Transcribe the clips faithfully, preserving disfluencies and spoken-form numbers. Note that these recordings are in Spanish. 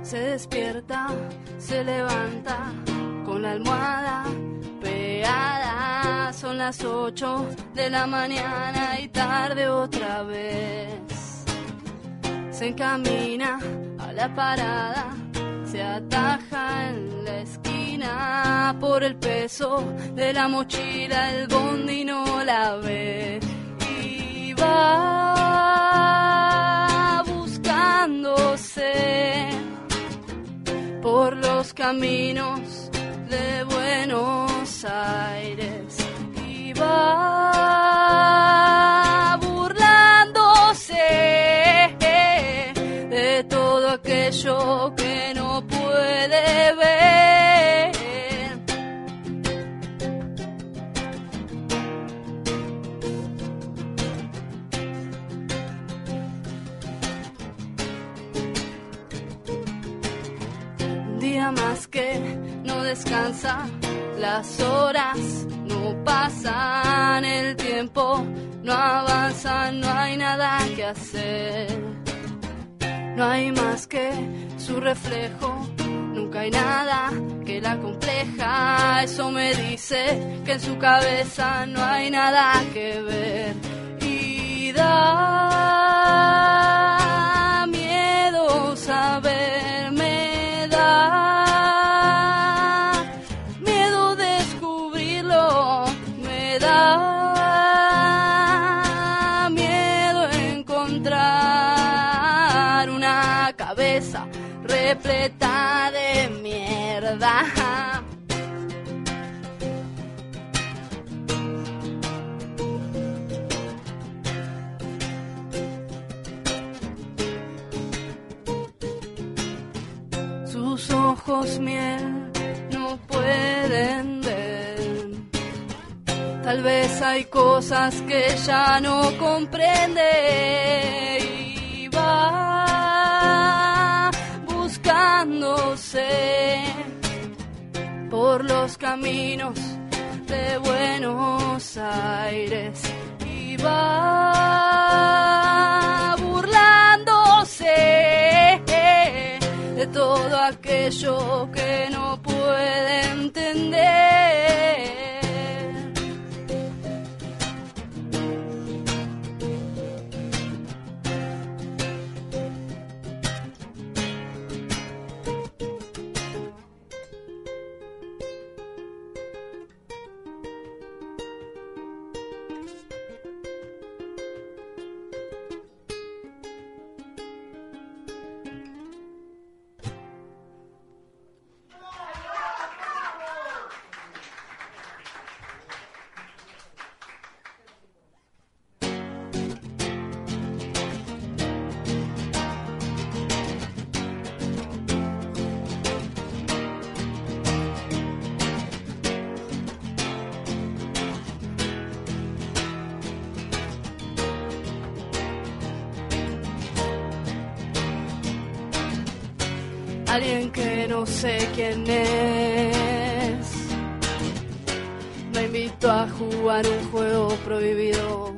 Se despierta, se levanta con la almohada pegada. Son las ocho de la mañana y tarde otra vez. Se encamina a la parada, se ataja en la esquina. Por el peso de la mochila el bondi no la ve. Y va buscándose por los caminos de Buenos Aires. Y va burlándose de todo aquello que no puede ver. Un día más que no descansa, las horas no pasan, el tiempo no avanza, no hay nada que hacer. No hay más que su reflejo, nunca hay nada que la compleja. Eso me dice que en su cabeza no hay nada que ver. Y da miedo saber, me da miedo descubrirlo, me da miedo encontrar una cabeza repleta de mierda. Sus ojos miel no pueden ver. Tal vez hay cosas que ya no comprende. Y va buscándose por los caminos de Buenos Aires. Y va burlándose de todo aquello que no puede entender. Alguien que no sé quién es me invitó a jugar un juego prohibido.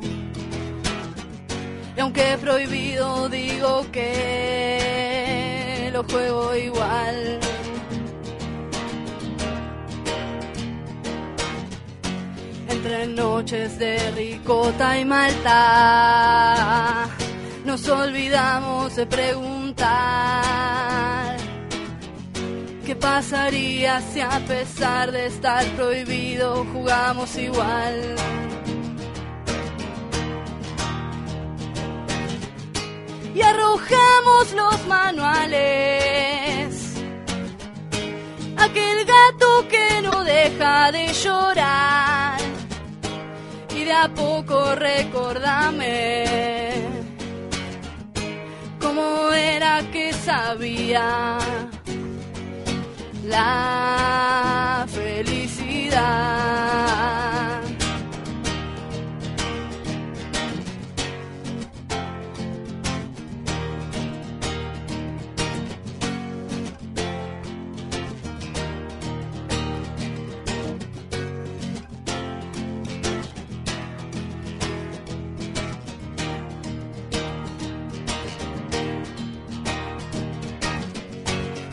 Y aunque prohibido digo que lo juego igual. Entre noches de ricota y malta nos olvidamos de preguntar ¿qué pasaría si a pesar de estar prohibido jugamos igual? Y arrojamos los manuales, aquel gato que no deja de llorar. Y de a poco recordame cómo era que sabía la felicidad.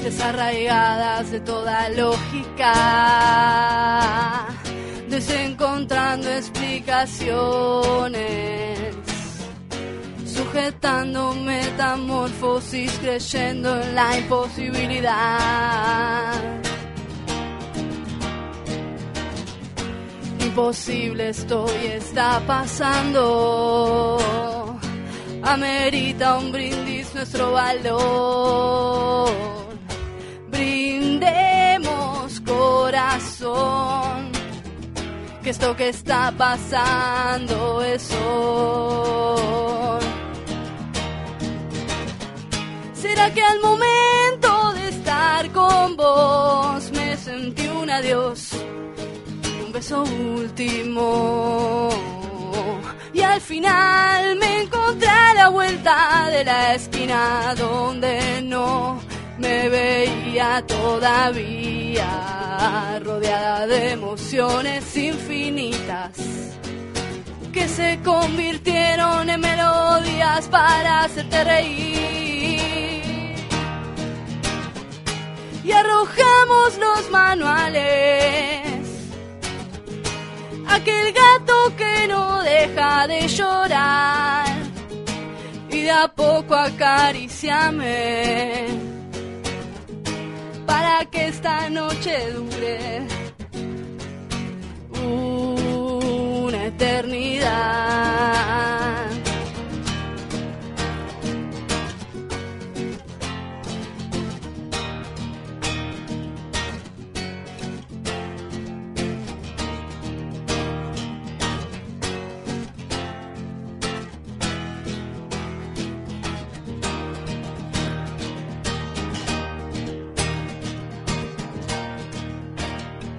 desarraigadas de toda lógica, desencontrando explicaciones, sujetando metamorfosis, creyendo en la imposibilidad. Imposible esto y está pasando, amerita un brindis nuestro valor. Brindemos corazón, que esto que está pasando es hoy. ¿Será que al momento de estar con vos me sentí un adiós, un beso último, y al final me encontré a la vuelta de la esquina donde no me veía todavía, rodeada de emociones infinitas que se convirtieron en melodías para hacerte reír? Y arrojamos los manuales, aquel gato que no deja de llorar, y de a poco acariciame para que esta noche dure una eternidad.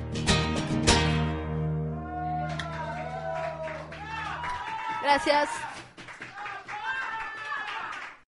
Gracias.